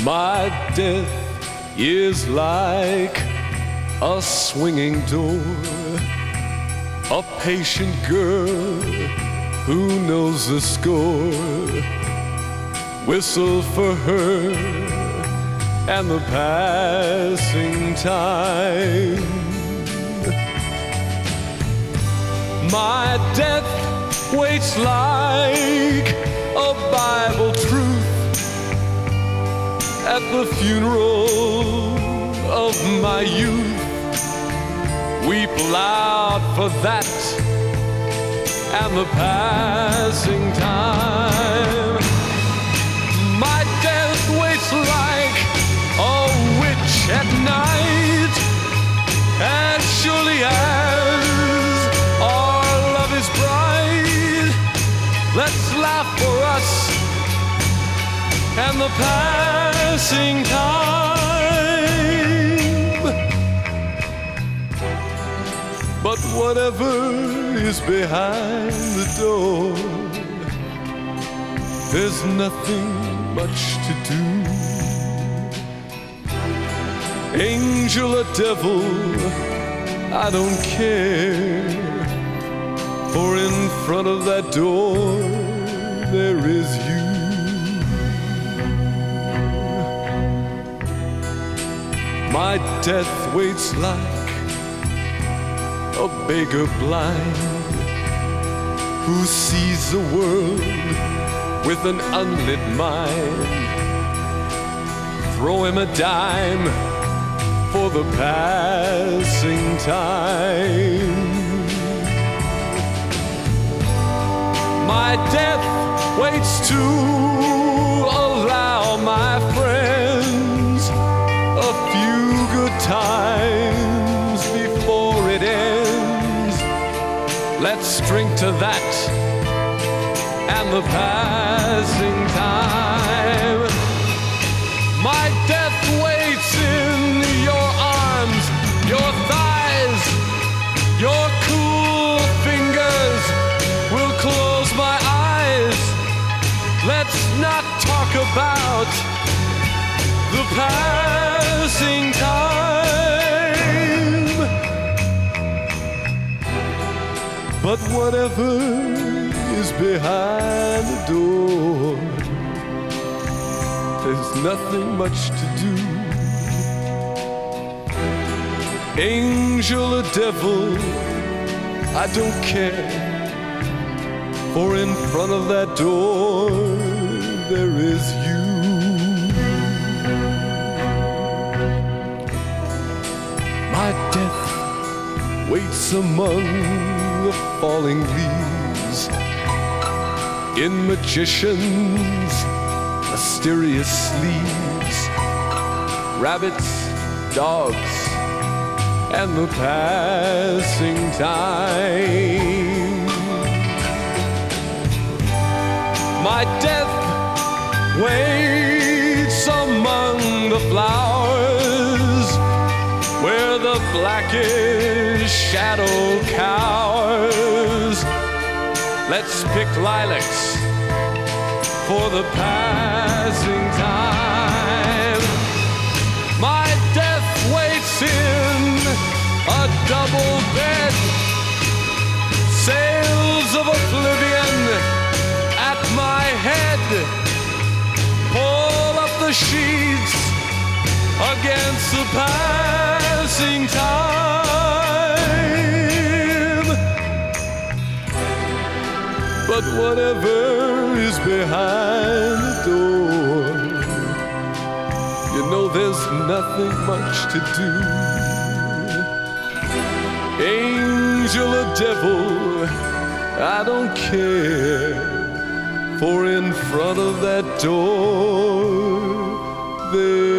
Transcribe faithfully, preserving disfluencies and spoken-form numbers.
My death is like a swinging door, a patient girl who knows the score. Whistle for her and the passing time. My death waits like a Bible truth at the funeral of my youth. Weep loud for that and the passing time. My death waits like a witch at night, as surely as our love is bright. Let's laugh for us and the passing time. But whatever is behind the door, there's nothing much to do. Angel or devil, I don't care, for in front of that door there is you. My death waits like a beggar blind who sees the world with an unlit mind. Throw him a dime for the passing time. My death waits to allow my friends a few good times before it ends. Let's drink to that and the passing time. My death waits in your arms, your thighs, your cool fingers will close my eyes. Let's not talk about the passing time. But whatever is behind the door, there's nothing much to do. Angel or devil, I don't care, for in front of that door there is you. My death waits among the falling leaves, in magicians' mysterious sleeves, rabbits, dogs, and the passing time. My death waits among the flowers, where the blackish shadow cowers. Let's pick lilacs for the passing time. My death waits in a double bed, sails of oblivion at my head. Pull up the sheets against the passing time. But whatever is behind the door, you know there's nothing much to do. Angel or devil, I don't care, for in front of that door there